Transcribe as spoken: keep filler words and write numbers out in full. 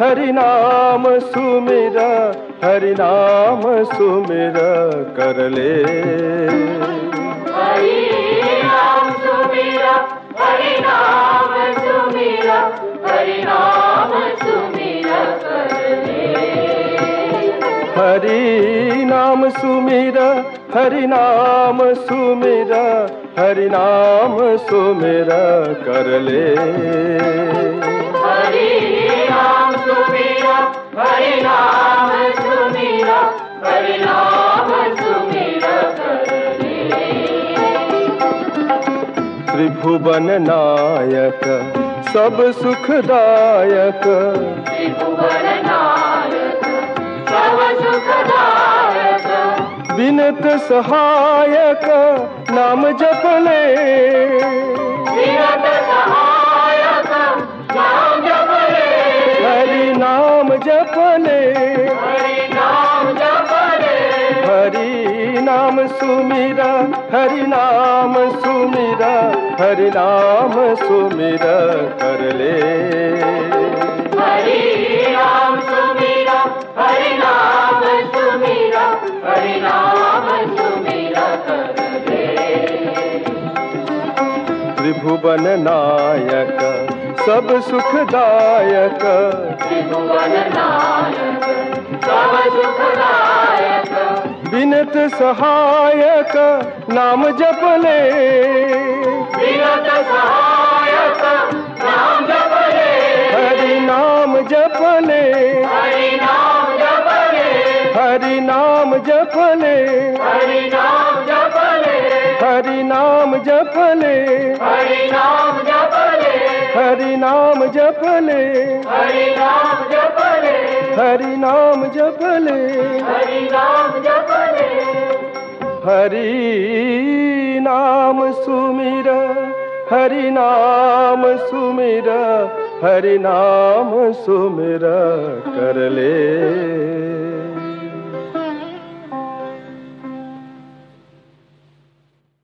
हरि नाम सुमिरा, हरि नाम सुमिरा कर ले। हरि नाम सुमिरा, हरि नाम सुमिरा, हरि नाम सुमिरा कर ले। हरि नाम सुमिरा, हरि नाम सुमिरा, हरि नाम सुमिरा कर ले। हरि नाम सुमिरा, हरि नाम सुमिरा, हरि नाम सुमिरा कर ले। त्रिभुवन नायक सब सुखदायक, त्रिभुवन नायक सब सुखदायक, विनत सहायक नाम जप ले। विनत सहायक नाम जप ले। हरि नाम जप ले, हरि नाम जप ले। हरि नाम सुमिरा, हरि नाम सुमिरा, हरि नाम सुमिरा कर ले। हरि नाम सुमिरा, हरि नाम सुमिरा, हरि नाम सुमिरा कर ले। त्रिभुवन नायक सब सुखदायक, त्रिभुवन नायक सब सुखदायक, विनत सहायक नाम जप ले। विनत सहायक नाम जप ले। हरि नाम जप ले, हरि नाम जप ले। हरि नाम जप ले, हरि नाम जप ले। हरि नाम जप ले, हरि नाम जप ले। हरि नाम जप ले, हरि नाम जप ले। हरि नाम जप ले। हरि नाम जप ले। हरि नाम सुमिरा, हरि नाम सुमिरा, हरि नाम सुमिरा कर ले।